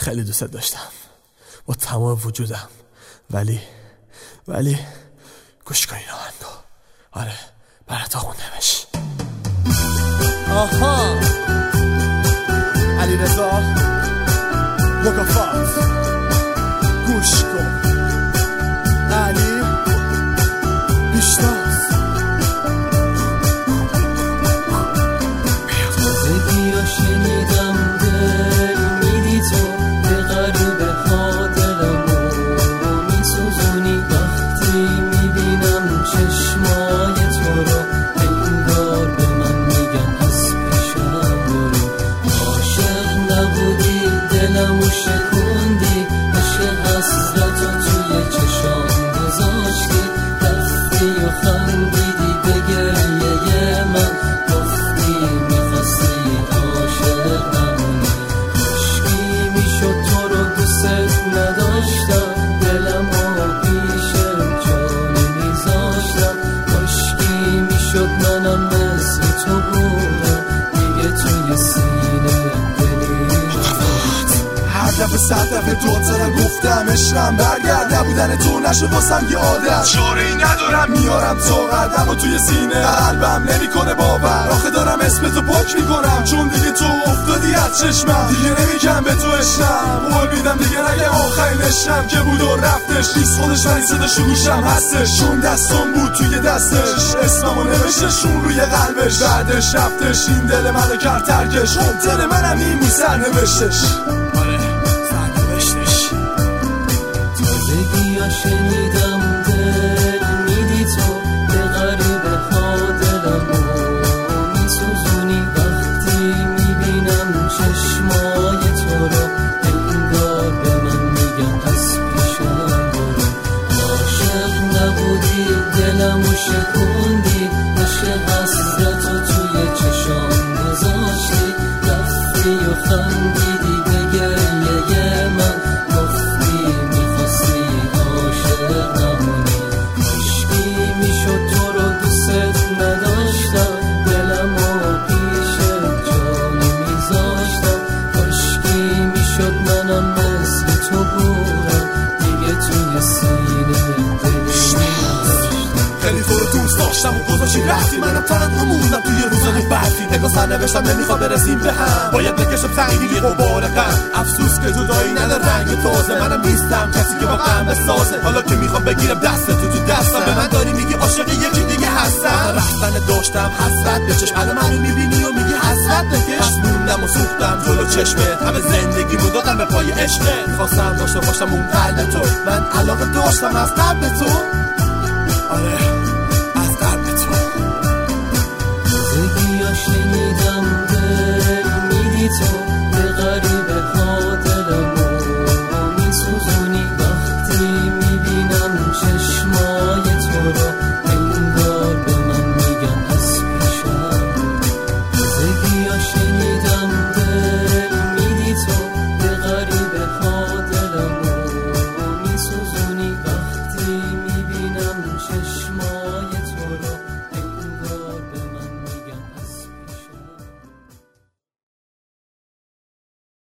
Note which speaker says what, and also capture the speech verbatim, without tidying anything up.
Speaker 1: خیلی دوست داشتم با تمام وجودم، ولی ولی گوش کن این آهنگو. آره برات خوندمش. آها علیرضا مکافات، گوش کن. علی بیشتاز
Speaker 2: تازگی ها شنیدم دل میدی تو به قلب ها دلمو میسوزونی. وقتی میبینم چشمای تو رو انگار به من میگن از پیشم برو. عاشق نبودی دلمو شکوندی، عشق حسرت و توی چشام گذاشتی. رفتی و خندیدی به گریه من، گفتی میخواستی عاشق نمونی. عشقی میشد تو رو دوست نداشتم، دلم و پیش جانی میذاشتم. عشقی میشد منم مثل تو بودم، دیگه توی سینه
Speaker 1: هر دفعه صد دفعه دوت زدم گفتم عشقم برگرد، نبودن تو نشه واسم یه عادت. چاره‌ای ندارم میارم تو قدم و توی سینه قلبم نمیکنه باور. آخه دارم اسم تو پاک میکنم چون دیگه تو افتادی از چشمم. دیگه نمیگم به تو عشقم، قول میدم دیگه نگه آخرین عشقم که بود و رفتش نیست خودش، ولی صداش رو گوشم هستش. چون دستم بود توی دستش، اسممو نوشتشون روی قلبش. بعدش رفتش این دل منو کرد ترکش. خب دل منم این بود سر نوشتش.
Speaker 2: تازگی ها شنیدم دل میدی تو به غریبه ها دلمو میسوزونی. وقتی میبینم چشمای تو رو انگار به من میگن از پیشم برو. عاشق نبودی دلمو شکوندی، عشق حسرت و توی چشام گذاشتی. رفتی و خندیدی به گریه من، گفتی میخواستی عاشق نمونی. عشقی میشد تو رو دوست نداشتم، دلم و پیش جانی میذاشتم. عشقی میشد منم مثل تو بودم، دیگه توی سینه دلی
Speaker 1: خیلی تو رو دوست داشتم و گذاشتی رفتی، منم تنها موندم توی روزای بعدی. نگاه سر نوشتم نمیخوا برسیم به هم، باید بکشم سنگینی غبار غم. افسوس که جدایی نداره رنگ تازه، منم نیستم کسی که با غم بسازه. حالا که میخوام بگیرم دست تو تو دستم، به من داری میگی عاشق یکی دیگه هستم. رفتن داشتم حسرت به چشم، الان منو میبینی و میگی حسرت بکش. پس موندم و سوختم جلو چشمت، همه زندگی رو دادم به پای عشقت. میخواستم داشته باشم اون قلب تو، من علاقه داشتم از قلب تو. آره از قلب تو.
Speaker 2: تازگی ها شنیدم